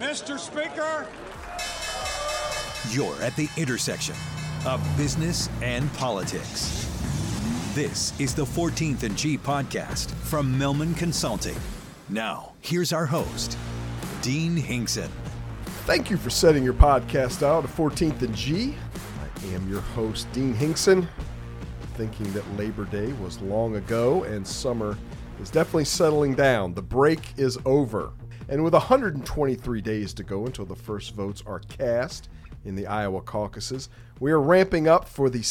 Mr. Speaker. You're at the intersection of business and politics. This is the 14th and G podcast from Millman Consulting. Now, here's our host, Dean Hinkson. Thank you for setting your podcast out to 14th and G. I am your host, Dean Hinkson, thinking that Labor Day was long ago and summer is definitely settling down. The break is over. And with 123 days to go until the first votes are cast in the Iowa caucuses, we are ramping up for the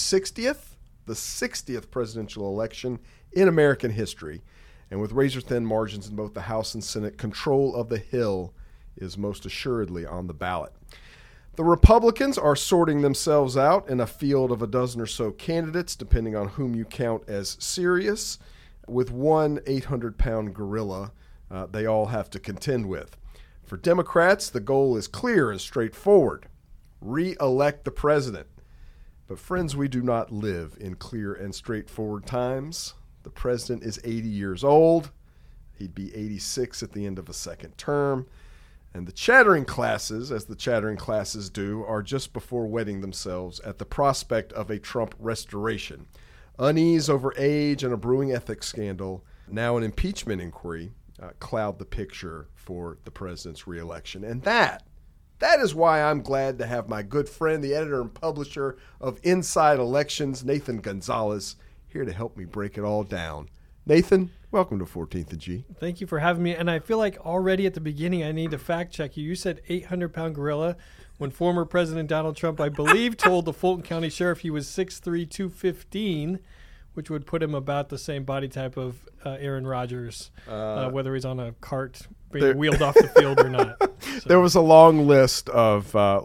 60th presidential election in American history. And with razor-thin margins in both the House and Senate, control of the Hill is most assuredly on the ballot. The Republicans are sorting themselves out in a field of a dozen or so candidates, depending on whom you count as serious, with one 800-pound gorilla they all have to contend with. For Democrats, the goal is clear and straightforward: re-elect the president. But friends, we do not live in clear and straightforward times. The president is 80 years old. He'd be 86 at the end of a second term. And the chattering classes, as the chattering classes do, are just before wetting themselves at the prospect of a Trump restoration. Unease over age and a brewing ethics scandal, now an impeachment inquiry, cloud the picture for the president's reelection. And that is why I'm glad to have my good friend, the editor and publisher of Inside Elections, Nathan Gonzalez, here to help me break it all down. Nathan, welcome to 14th and G. Thank you for having me. And I feel like already at the beginning I need to fact check you. You said 800-pound gorilla when former President Donald Trump, I believe, told the Fulton County Sheriff he was 6'3", 215, which would put him about the same body type of Aaron Rodgers, whether he's on a cart being wheeled off the field or not. So. There was a long list of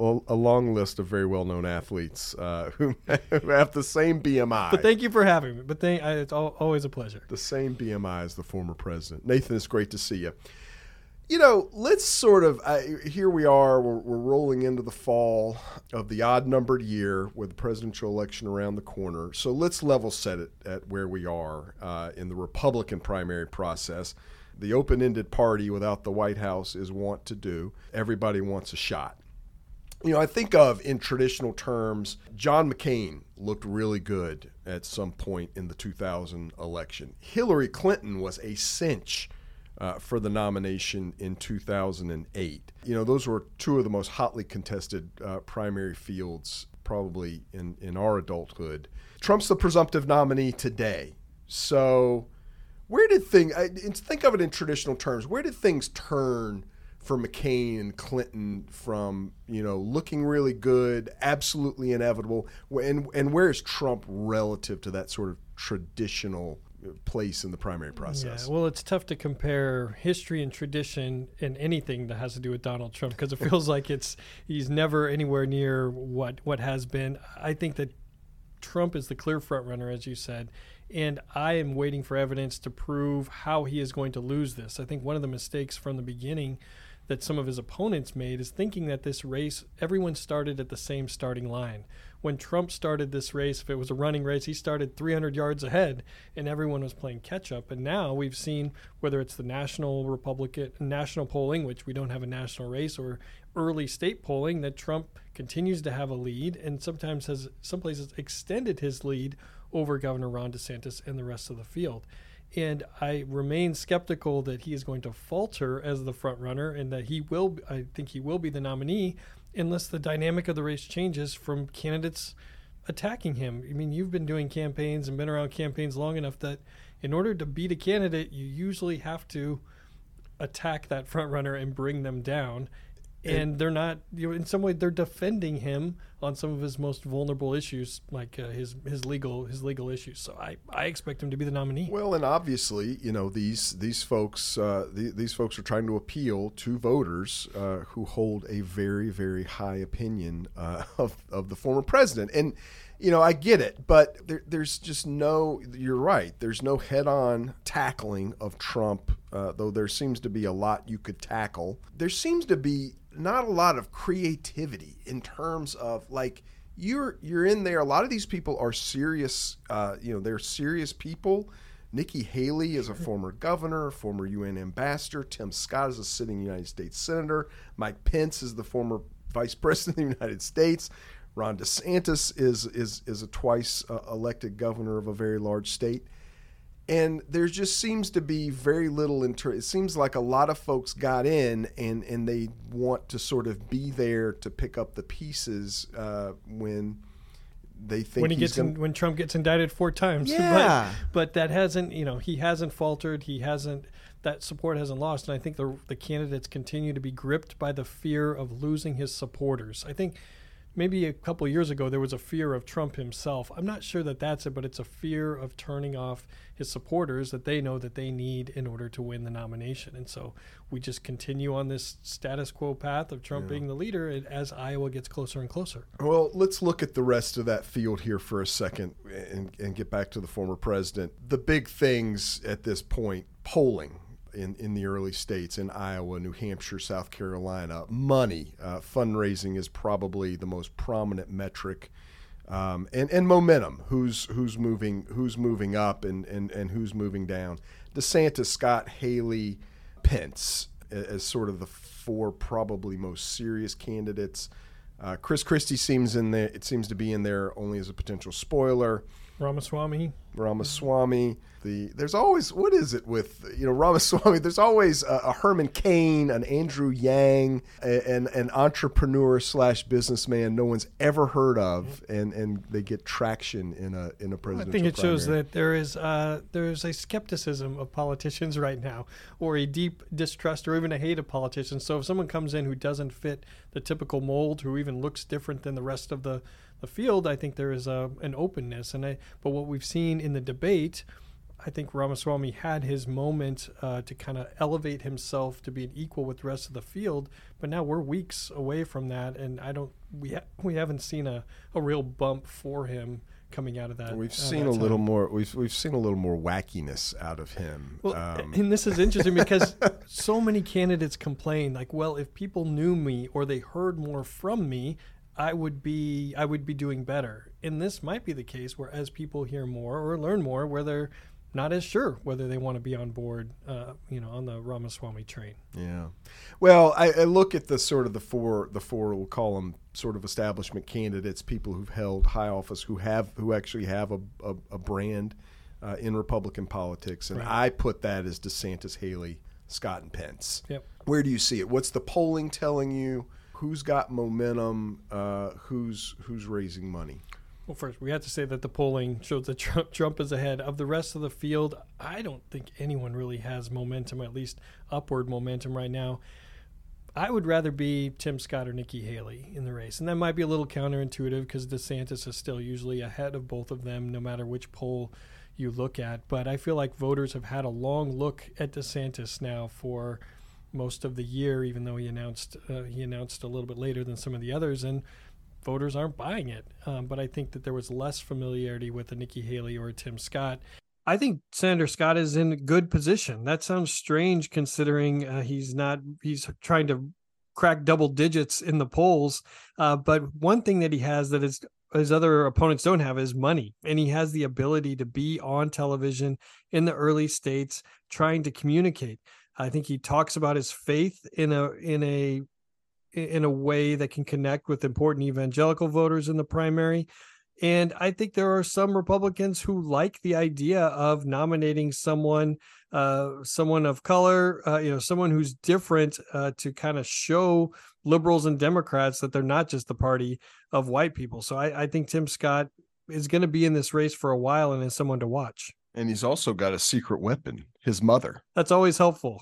very well-known athletes who have the same BMI. But thank you for having me. But it's always a pleasure. The same BMI as the former president. Nathan, it's great to see you. You know, let's sort of, here we are, we're rolling into the fall of the odd-numbered year with the presidential election around the corner. So let's level set it at where we are in the Republican primary process. The open-ended party without the White House is wont to do. Everybody wants a shot. You know, I think of, in traditional terms, John McCain looked really good at some point in the 2000 election. Hillary Clinton was a cinch for the nomination in 2008. You know, those were two of the most hotly contested primary fields probably in our adulthood. Trump's the presumptive nominee today. So where did think of it in traditional terms, where did things turn for McCain and Clinton from, you know, looking really good, absolutely inevitable, and where is Trump relative to that sort of traditional place in the primary process? Yeah, well, it's tough to compare history and tradition in anything that has to do with Donald Trump because it feels like he's never anywhere near what has been. I think that Trump is the clear front runner, as you said, and I am waiting for evidence to prove how he is going to lose this. I think one of the mistakes from the beginning that some of his opponents made is thinking that this race, everyone started at the same starting line. When Trump started this race, if it was a running race, he started 300 yards ahead and everyone was playing catch up. And now we've seen, whether it's the national polling, which we don't have a national race, or early state polling, that Trump continues to have a lead and sometimes has some places extended his lead over Governor Ron DeSantis and the rest of the field. And I remain skeptical that he is going to falter as the front runner and that I think he will be the nominee unless the dynamic of the race changes from candidates attacking him. I mean, you've been doing campaigns and been around campaigns long enough that in order to beat a candidate, you usually have to attack that front runner and bring them down. And they're not, in some way, they're defending him on some of his most vulnerable issues, like his legal issues. So I expect him to be the nominee. Well, and obviously, you know, these folks are trying to appeal to voters who hold a very, very high opinion of the former president. And you know, I get it, but there's just you're right. There's no head-on tackling of Trump, though there seems to be a lot you could tackle. There seems to be not a lot of creativity in terms of, like, you're in there. A lot of these people are serious, they're serious people, Nikki Haley is a former governor, a former UN ambassador. Tim Scott is a sitting United States senator. Mike Pence is the former vice president of the United States. Ron DeSantis is a twice elected governor of a very large state. And there just seems to be very little it seems like a lot of folks got in and they want to sort of be there to pick up the pieces when they think when Trump gets indicted 4 times. Yeah. But that hasn't, he hasn't faltered. That support hasn't lost. And I think the candidates continue to be gripped by the fear of losing his supporters. I think maybe a couple of years ago, there was a fear of Trump himself. I'm not sure that that's it, but it's a fear of turning off his supporters that they know that they need in order to win the nomination. And so we just continue on this status quo path of Trump being the leader as Iowa gets closer and closer. Well, let's look at the rest of that field here for a second and get back to the former president. The big things at this point, polling in the early states, in Iowa, New Hampshire, South Carolina, money, fundraising is probably the most prominent metric, and momentum. Who's moving up and who's moving down. DeSantis, Scott, Haley, Pence as sort of the 4 probably most serious candidates. Chris Christie seems to be in there only as a potential spoiler. Ramaswamy. There's always, what is it with Ramaswamy? There's always a Herman Cain, an Andrew Yang, an entrepreneur / businessman no one's ever heard of, and they get traction in a presidential. I think it primary. shows that there's a skepticism of politicians right now, or a deep distrust, or even a hate of politicians. So if someone comes in who doesn't fit the typical mold, who even looks different than the rest of the field, I think there is an openness. But what we've seen in the debate, I think Ramaswamy had his moment to kind of elevate himself to be an equal with the rest of the field. But now we're weeks away from that, and we haven't seen a real bump for him coming out of that. We've seen a little more. We've seen a little more wackiness out of him. Well, and this is interesting because so many candidates complain, like, well, if people knew me or they heard more from me, I would be doing better. And this might be the case where as people hear more or learn more, where they're not as sure whether they want to be on board, on the Ramaswamy train. Yeah. Well, I look at the sort of the four, we'll call them sort of establishment candidates, people who've held high office, who actually have a brand in Republican politics. And right. I put that as DeSantis, Haley, Scott, and Pence. Yep. Where do you see it? What's the polling telling you? Who's got momentum? Who's raising money? Well, first, we have to say that the polling shows that Trump is ahead. Of the rest of the field, I don't think anyone really has momentum, at least upward momentum right now. I would rather be Tim Scott or Nikki Haley in the race. And that might be a little counterintuitive because DeSantis is still usually ahead of both of them, no matter which poll you look at. But I feel like voters have had a long look at DeSantis now for most of the year, even though he announced a little bit later than some of the others, and voters aren't buying it. But I think that there was less familiarity with a Nikki Haley or a Tim Scott. I think Senator Scott is in a good position. That sounds strange considering he's trying to crack double digits in the polls. But one thing that he has that his other opponents don't have is money. And he has the ability to be on television in the early states trying to communicate. I think he talks about his faith in a way that can connect with important evangelical voters in the primary. And I think there are some Republicans who like the idea of nominating someone of color, someone who's different to kind of show liberals and Democrats that they're not just the party of white people. So I think Tim Scott is going to be in this race for a while and is someone to watch. And he's also got a secret weapon, his mother. That's always helpful.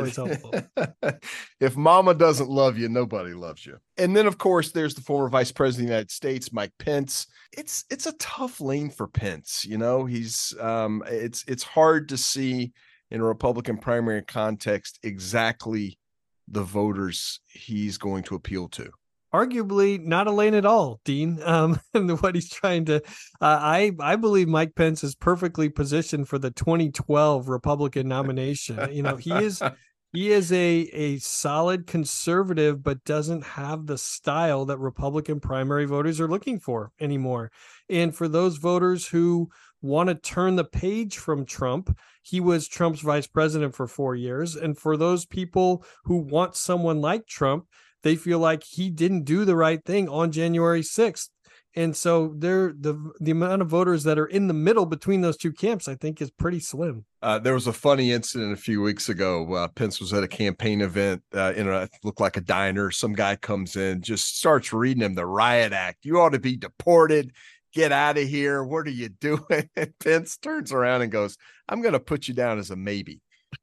If mama doesn't love you, nobody loves you. And then, of course, there's the former vice president of the United States, Mike Pence. It's a tough lane for Pence. He's it's hard to see in a Republican primary context exactly the voters he's going to appeal to. Arguably not a lane at all, Dean. And what he's trying to, I believe Mike Pence is perfectly positioned for the 2012 Republican nomination. He is a solid conservative, but doesn't have the style that Republican primary voters are looking for anymore. And for those voters who want to turn the page from Trump. He was Trump's vice president for 4 years. And for those people who want someone like Trump, they feel like he didn't do the right thing on January 6th. And so the amount of voters that are in the middle between those two camps, I think, is pretty slim. There was a funny incident a few weeks ago. Pence was at a campaign event it looked like a diner. Some guy comes in, just starts reading him the riot act. You ought to be deported. Get out of here. What are you doing? And Pence turns around and goes, I'm going to put you down as a maybe.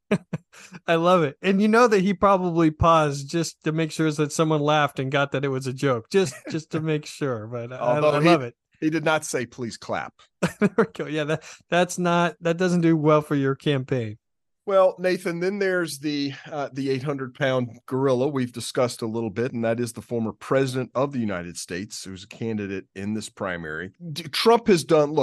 I love it. And you know that he probably paused just to make sure that someone laughed and got that it was a joke, just to make sure. But I love it. He did not say, please clap. There we go. Yeah, that doesn't do well for your campaign. Well, Nathan, then there's the 800-pound gorilla we've discussed a little bit, and that is the former president of the United States, who's a candidate in this primary. Trump has done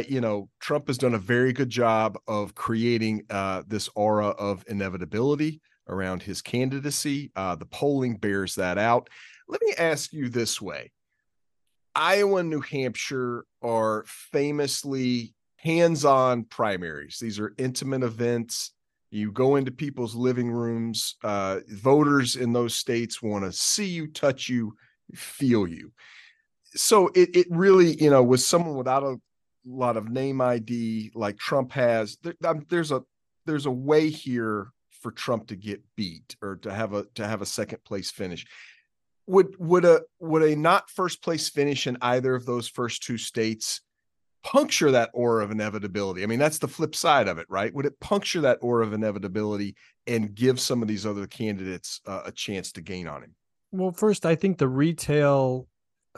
a very good job of creating this aura of inevitability around his candidacy. The polling bears that out. Let me ask you this way. Iowa and New Hampshire are famously hands-on primaries. These are intimate events. You go into people's living rooms. Voters in those states want to see you, touch you, feel you. So it really, with someone without a lot of name ID like Trump has, there's a way here for Trump to get beat or to have a second place finish. Would a not first place finish in either of those first two states puncture that aura of inevitability? I mean, that's the flip side of it, right? Would it puncture that aura of inevitability and give some of these other candidates a chance to gain on him? Well, first, I think the retail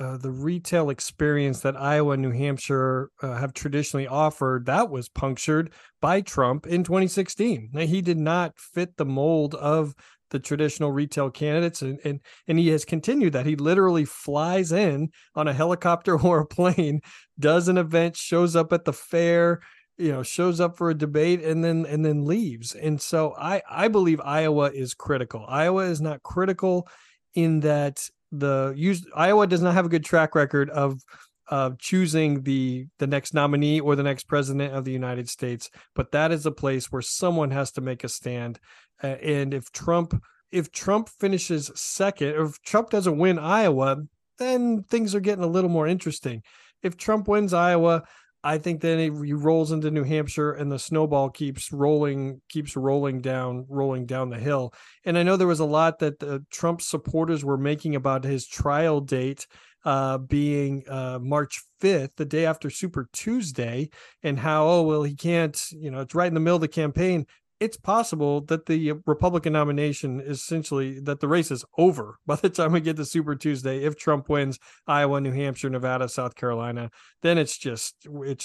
experience that Iowa and New Hampshire have traditionally offered, that was punctured by Trump in 2016. Now, he did not fit the mold of the traditional retail candidates, and he has continued that. He literally flies in on a helicopter or a plane, does an event, shows up at the fair, shows up for a debate, and then leaves. And so I believe Iowa is critical. Iowa is not critical in that Iowa does not have a good track record of choosing the next nominee or the next president of the United States, but that is a place where someone has to make a stand. And if Trump finishes second, or if Trump doesn't win Iowa, then things are getting a little more interesting. If Trump wins Iowa, I think then he rolls into New Hampshire and the snowball keeps rolling down the hill. And I know there was a lot that the Trump supporters were making about his trial date being March 5th, the day after Super Tuesday, and how, he can't, it's right in the middle of the campaign. It's possible that the Republican nomination is essentially that the race is over by the time we get to Super Tuesday. If Trump wins Iowa, New Hampshire, Nevada, South Carolina, then it's just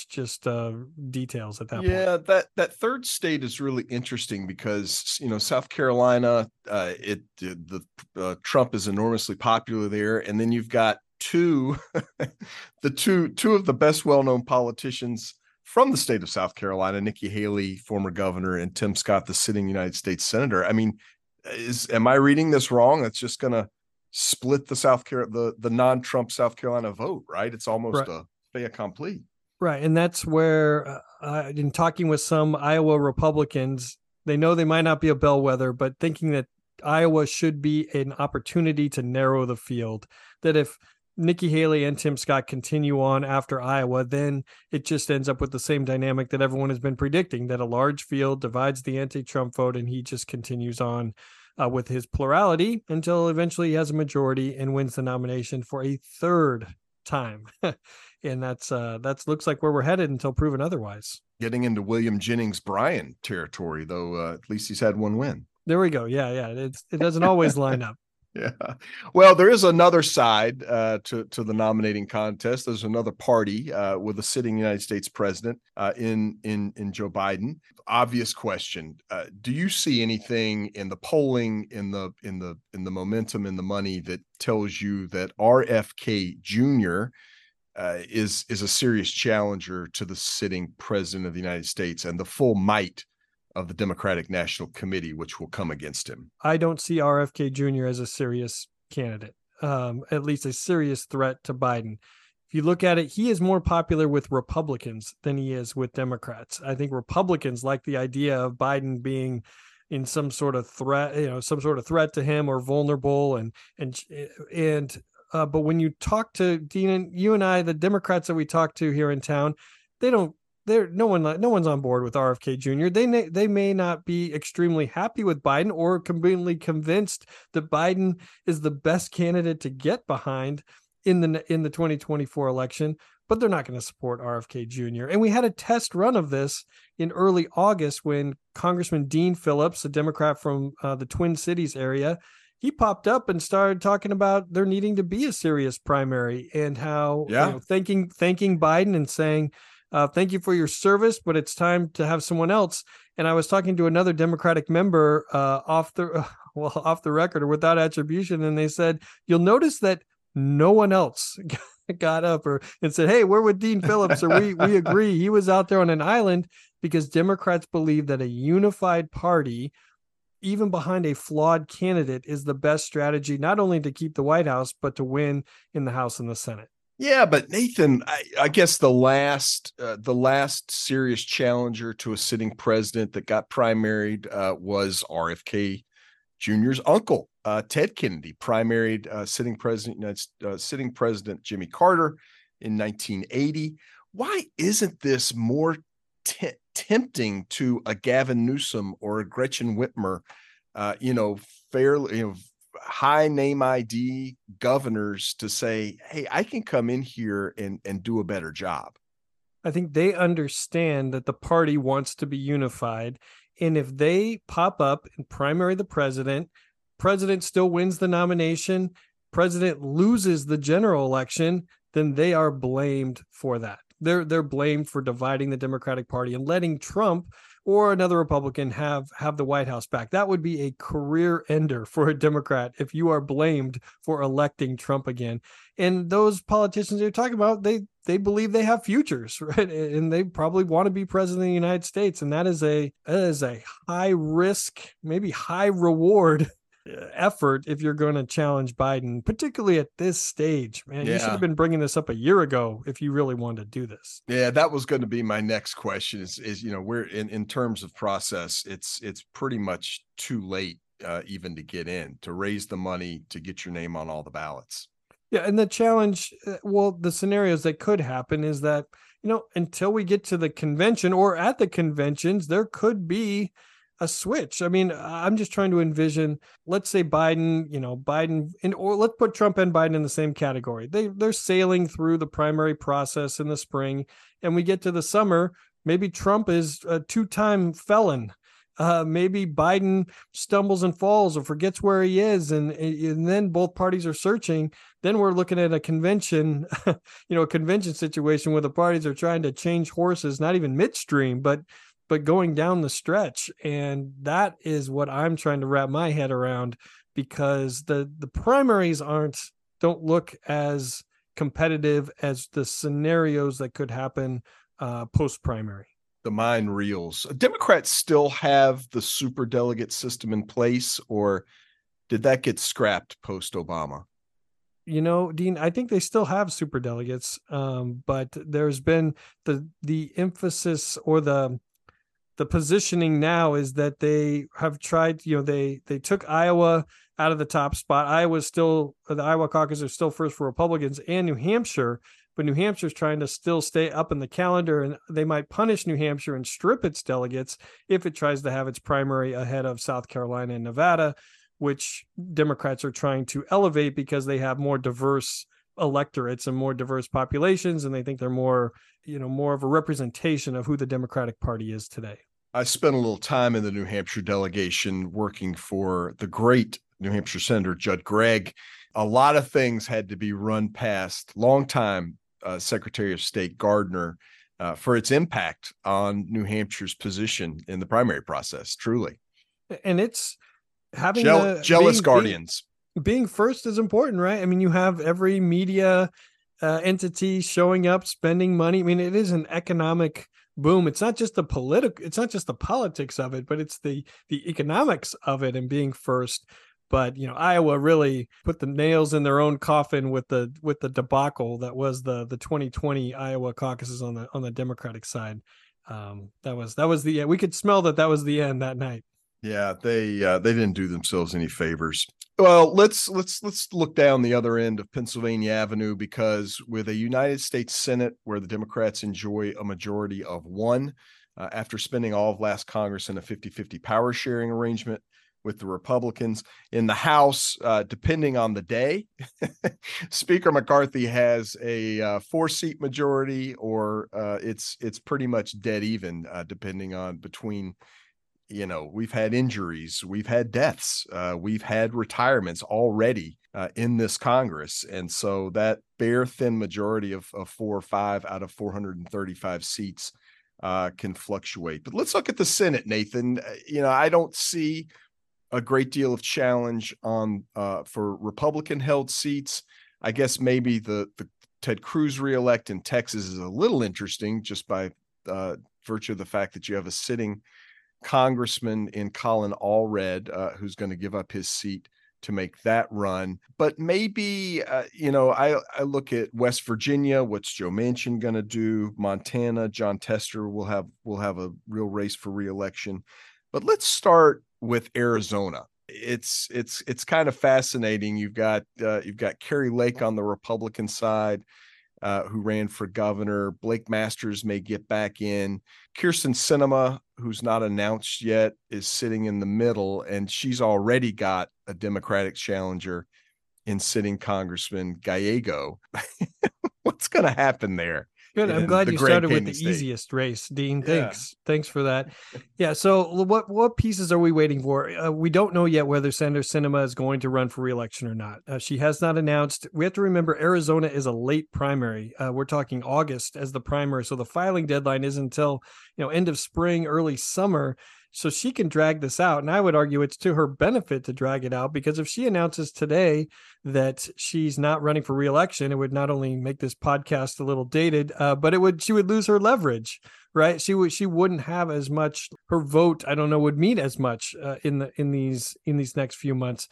details at that point. Yeah, that third state is really interesting because South Carolina, Trump is enormously popular there, and then you've got two of the best well-known politicians from the state of South Carolina, Nikki Haley, former governor, and Tim Scott, the sitting United States senator. I mean, am I reading this wrong? That's just going to split the non-Trump South Carolina vote, right? It's almost a fait accompli. Right, and that's where, in talking with some Iowa Republicans, they know they might not be a bellwether, but thinking that Iowa should be an opportunity to narrow the field, that if Nikki Haley and Tim Scott continue on after Iowa, then it just ends up with the same dynamic that everyone has been predicting, that a large field divides the anti-Trump vote, and he just continues on with his plurality until eventually he has a majority and wins the nomination for a third time. And that's looks like where we're headed until proven otherwise. Getting into William Jennings Bryan territory, though, at least he's had one win. There we go. Yeah. It doesn't always line up. Yeah. Well, there is another side to the nominating contest. There's another party with a sitting United States president in Joe Biden. Obvious question. Do you see anything in the polling, in the momentum, in the money that tells you that RFK Jr. is a serious challenger to the sitting president of the United States and the full might of the Democratic National Committee, which will come against him? I don't see RFK Jr. as a serious candidate, at least a serious threat to Biden. if you look at it, he is more popular with Republicans than he is with Democrats. I think Republicans like the idea of Biden being in some sort of threat, some sort of threat to him or vulnerable. But when you talk to Dean, you and I, the Democrats that we talk to here in town, no one's on board with RFK Jr. They may not be extremely happy with Biden or completely convinced that Biden is the best candidate to get behind in the 2024 election, but they're not going to support RFK Jr. And we had a test run of this in early August when Congressman Dean Phillips, a Democrat from the Twin Cities area, he popped up and started talking about there needing to be a serious primary and how thanking Biden and saying, thank you for your service, but it's time to have someone else. And I was talking to another Democratic member off the record or without attribution, and they said, you'll notice that no one else got up and said, hey, we're with Dean Phillips, or we agree. He was out there on an island because Democrats believe that a unified party, even behind a flawed candidate, is the best strategy, not only to keep the White House, but to win in the House and the Senate. Yeah, but Nathan, I guess the last serious challenger to a sitting president that got primaried was RFK Jr.'s uncle, Ted Kennedy, primaried sitting president Jimmy Carter in 1980. Why isn't this more tempting to a Gavin Newsom or a Gretchen Whitmer, fairly, high name ID governors to say, hey, I can come in here and do a better job? I think they understand that the party wants to be unified. And if they pop up and primary the president still wins the nomination, president loses the general election, then they are blamed for that. They're blamed for dividing the Democratic Party and letting Trump or another Republican have the White House back. That would be a career ender for a Democrat if you are blamed for electing Trump again. And those politicians you're talking about, they believe they have futures, right? And they probably want to be president of the United States. And that is a high risk, maybe high reward effort if you're going to challenge Biden, particularly at this stage. Man, you should have been bringing this up a year ago if you really wanted to do this. Yeah, that was going to be my next question is we're in terms of process, it's pretty much too late even to get in, to raise the money, to get your name on all the ballots. Yeah. And the challenge, the scenarios that could happen is that, until we get to the convention or at the conventions, there could be a switch. I mean, I'm just trying to envision, let's say Biden, or let's put Trump and Biden in the same category. They're sailing through the primary process in the spring, and we get to the summer. Maybe Trump is a 2-time felon. Maybe Biden stumbles and falls or forgets where he is. And then both parties are searching. Then we're looking at a convention, a convention situation where the parties are trying to change horses, not even midstream, but going down the stretch. And that is what I'm trying to wrap my head around, because the primaries don't look as competitive as the scenarios that could happen post-primary. The mind reels. Democrats still have the superdelegate system in place, or did that get scrapped post-Obama? Dean, I think they still have superdelegates, but there's been the emphasis or the positioning now is that they have tried, they took Iowa out of the top spot. The Iowa caucus are still first for Republicans, and New Hampshire, but New Hampshire's trying to still stay up in the calendar, and they might punish New Hampshire and strip its delegates if it tries to have its primary ahead of South Carolina and Nevada, which Democrats are trying to elevate because they have more diverse electorates and more diverse populations, and they think they're more of a representation of who the Democratic Party is today. I spent a little time in the New Hampshire delegation working for the great New Hampshire Senator Judd Gregg. A lot of things had to be run past longtime Secretary of State Gardner for its impact on New Hampshire's position in the primary process, truly. And it's having jealous guardians. Being first is important, right? I mean, you have every media entity showing up, spending money. I mean, it is an economic boom. It's not just the politics of it, but it's the economics of it and being first. But Iowa really put the nails in their own coffin with the debacle that was the 2020 Iowa caucuses on the Democratic side. That was the we could smell that was the end that night. Yeah, they didn't do themselves any favors. Well, let's look down the other end of Pennsylvania Avenue, because with a United States Senate where the Democrats enjoy a majority of one, after spending all of last Congress in a 50-50 power sharing arrangement with the Republicans in the House, depending on the day, Speaker McCarthy has a 4-seat majority, or it's pretty much dead even, depending on between. We've had injuries, we've had deaths, we've had retirements already in this Congress. And so that bare thin majority of 4 or 5 out of 435 seats can fluctuate. But let's look at the Senate, Nathan. I don't see a great deal of challenge on for Republican held seats. I guess maybe the Ted Cruz reelect in Texas is a little interesting, just by virtue of the fact that you have a sitting congressman in Colin Allred who's going to give up his seat to make that run. But maybe I look at West Virginia. What's Joe Manchin going to do? Montana, John Tester will have a real race for reelection. But let's start with Arizona. It's kind of fascinating. You've got Kari Lake on the Republican side, who ran for governor. Blake Masters may get back in. Kyrsten Sinema, who's not announced yet, is sitting in the middle, and she's already got a Democratic challenger in sitting Congressman Gallego. What's going to happen there? Good. I'm glad you started with the easiest race, Dean. Thanks. Yeah. Thanks for that. Yeah. So what pieces are we waiting for? We don't know yet whether Senator Sinema is going to run for re-election or not. She has not announced. We have to remember Arizona is a late primary. We're talking August as the primary. So the filing deadline is until, end of spring, early summer. So she can drag this out. And I would argue it's to her benefit to drag it out, because if she announces today that she's not running for re-election, it would not only make this podcast a little dated, but she would lose her leverage, right? She wouldn't have as much, her vote, I don't know, would mean as much in these next few months.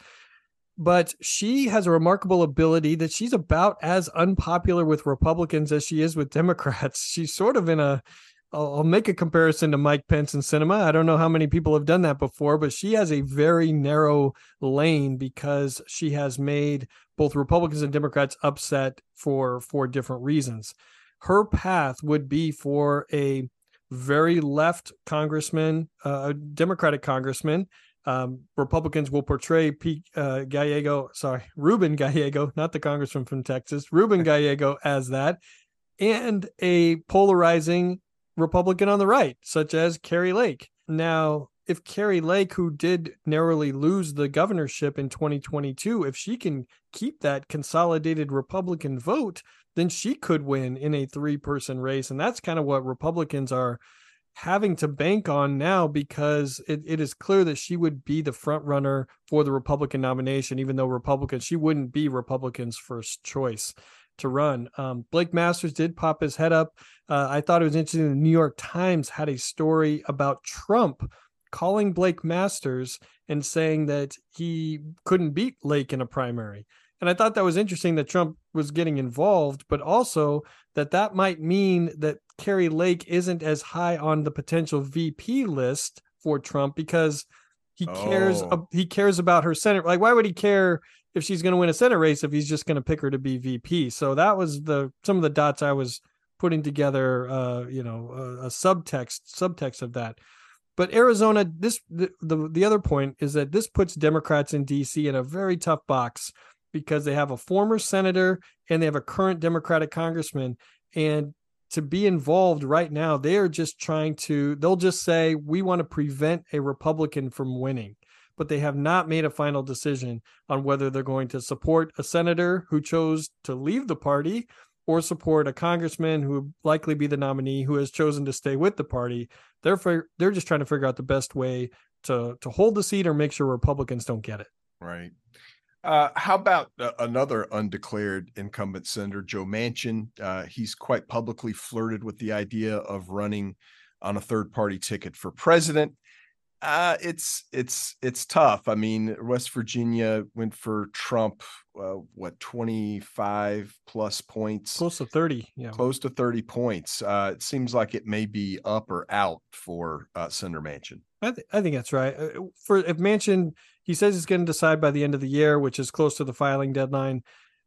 But she has a remarkable ability that she's about as unpopular with Republicans as she is with Democrats. She's sort of I'll make a comparison to Mike Pence and Sinema. I don't know how many people have done that before, but she has a very narrow lane because she has made both Republicans and Democrats upset for different reasons. Her path would be for a very left congressman, a Democratic congressman. Republicans will portray Ruben Gallego, not the congressman from Texas, Ruben Gallego as that, and a polarizing Republican on the right, such as Kari Lake. Now, if Kari Lake, who did narrowly lose the governorship in 2022, if she can keep that consolidated Republican vote, then she could win in a 3-person race. And that's kind of what Republicans are having to bank on now, because it is clear that she would be the front runner for the Republican nomination, even though she wouldn't be Republicans' first choice to run. Blake Masters did pop his head up. I thought it was interesting. The New York Times had a story about Trump calling Blake Masters and saying that he couldn't beat Lake in a primary. And I thought that was interesting that Trump was getting involved, but also that might mean that Kari Lake isn't as high on the potential VP list for Trump, because he cares about her Senate. Like, why would he care if she's going to win a Senate race if he's just going to pick her to be VP? So that was some of the dots I was putting together, a subtext of that. But Arizona, the other point is that this puts Democrats in DC in a very tough box, because they have a former senator and they have a current Democratic congressman. And to be involved right now, they are just they'll just say, we want to prevent a Republican from winning. But they have not made a final decision on whether they're going to support a senator who chose to leave the party, or support a congressman who would likely be the nominee who has chosen to stay with the party. Therefore, they're just trying to figure out the best way to hold the seat or make sure Republicans don't get it. Right. How about another undeclared incumbent senator, Joe Manchin? He's quite publicly flirted with the idea of running on a third-party ticket for president. It's tough. I mean, West Virginia went for Trump, 25 plus points, Close to 30. Yeah. close to 30 points. It seems like it may be up or out for Senator Manchin. I think that's right. For if Manchin, he says he's going to decide by the end of the year, which is close to the filing deadline.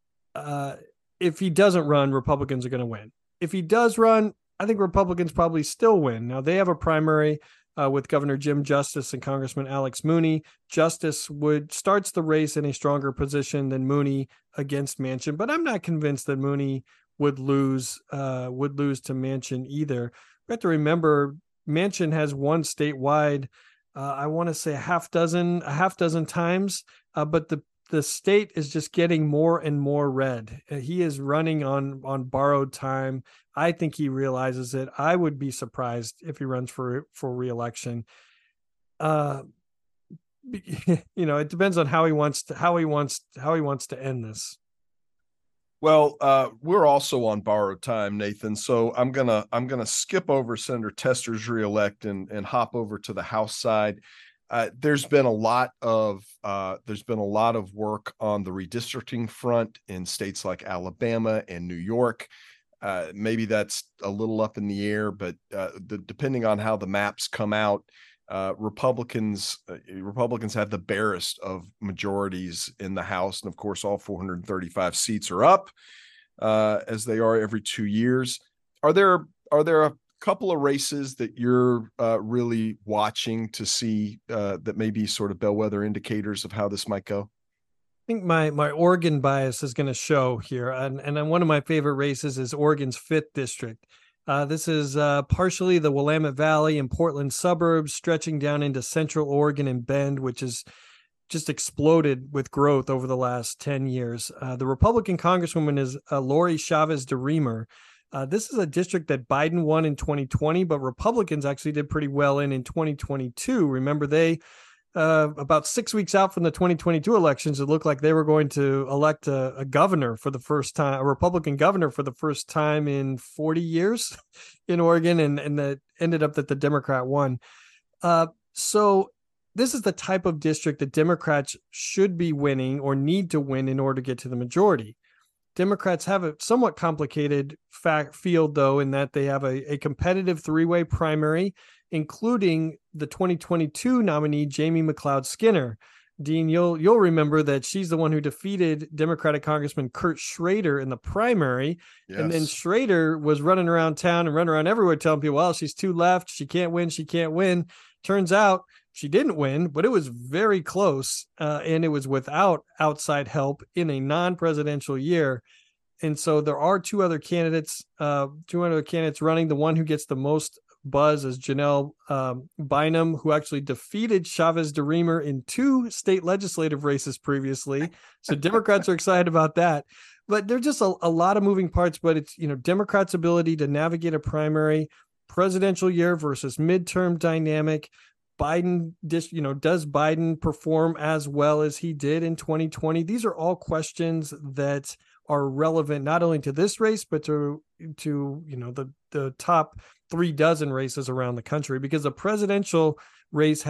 If he doesn't run, Republicans are going to win. If he does run, I think Republicans probably still win. Now, they have a primary with Governor Jim Justice and Congressman Alex Mooney. Justice starts the race in a stronger position than Mooney against Manchin, but I'm not convinced that Mooney would lose to Manchin either. We have to remember Manchin has won statewide, I want to say a half dozen times, but the state is just getting more and more red. He is running on borrowed time. I think he realizes it. I would be surprised if he runs for re-election. It depends on how he wants to end this. Well, we're also on borrowed time, Nathan. So I'm gonna skip over Senator Tester's reelect and hop over to the House side. There's been a lot of work on the redistricting front in states like Alabama and New York. Maybe that's a little up in the air, but depending on how the maps come out, Republicans have the barest of majorities in the House, and of course, all 435 seats are up, as they are every 2 years. Are there a couple of races that you're really watching to see that may be sort of bellwether indicators of how this might go? I think my Oregon bias is going to show here. And one of my favorite races is Oregon's 5th district. This is partially the Willamette Valley and Portland suburbs, stretching down into Central Oregon and Bend, which is just exploded with growth over the last 10 years. The Republican Congresswoman is Lori Chavez DeRemer. This is a district that Biden won in 2020, but Republicans actually did pretty well in 2022. Remember, they about 6 weeks out from the 2022 elections, it looked like they were going to elect a governor for the first time, a Republican governor for the first time in 40 years in Oregon, and that ended up that the Democrat won. So this is the type of district that Democrats should be winning or need to win in order to get to the majority. Democrats have a somewhat complicated field, though, in that they have a competitive three-way primary, including the 2022 nominee, Jamie McLeod Skinner. Dean, you'll remember that she's the one who defeated Democratic Congressman Kurt Schrader in the primary. Yes. And then Schrader was running around town and running around everywhere telling people, well, she's too left. She can't win. Turns out she didn't win, but it was very close. And it was without outside help in a non-presidential year. And so there are two other candidates running. The one who gets the most buzz is Janelle Bynum, who actually defeated Chavez DeRemer in 2 state legislative races previously. So Democrats are excited about that. But there's just a lot of moving parts. But it's, Democrats' ability to navigate a primary, presidential year versus midterm dynamic. Biden, does Biden perform as well as he did in 2020? These are all questions that are relevant not only to this race, but to the top 36 races around the country, because the presidential race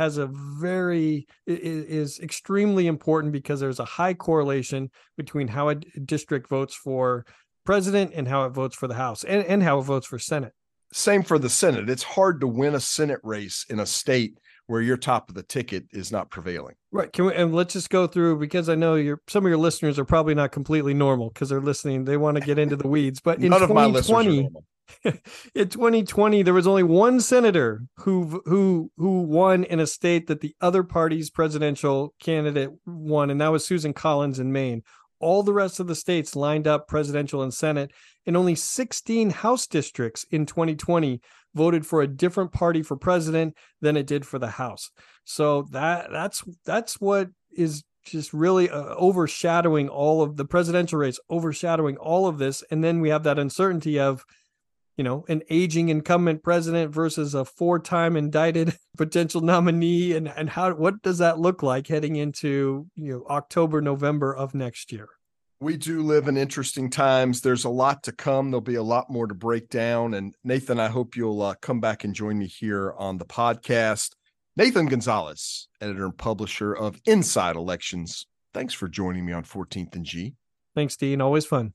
is extremely important because there's a high correlation between how a district votes for president and how it votes for the House and how it votes for Senate. Same for the Senate. It's hard to win a Senate race in a state where your top of the ticket is not prevailing. Right. And let's just go through, because I know some of your listeners are probably not completely normal because they're listening. They want to get into the weeds. But in 2020, in 2020, there was only one senator who won in a state that the other party's presidential candidate won, and that was Susan Collins in Maine. All the rest of the states lined up presidential and Senate, and only 16 House districts in 2020 voted for a different party for president than it did for the House. So that's what is just really overshadowing all of the presidential race, overshadowing all of this. And then we have that uncertainty of, an aging incumbent president versus a 4-time indicted potential nominee. And what does that look like heading into, October, November of next year? We do live in interesting times. There's a lot to come. There'll be a lot more to break down. And Nathan, I hope you'll come back and join me here on the podcast. Nathan Gonzalez, editor and publisher of Inside Elections. Thanks for joining me on 14th and G. Thanks, Dean. Always fun.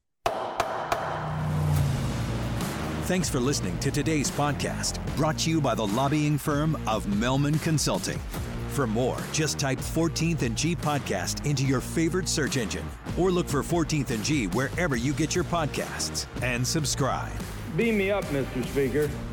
Thanks for listening to today's podcast, brought to you by the lobbying firm of Melman Consulting. For more, just type 14th and G podcast into your favorite search engine or look for 14th and G wherever you get your podcasts and subscribe. Beam me up, Mr. Speaker.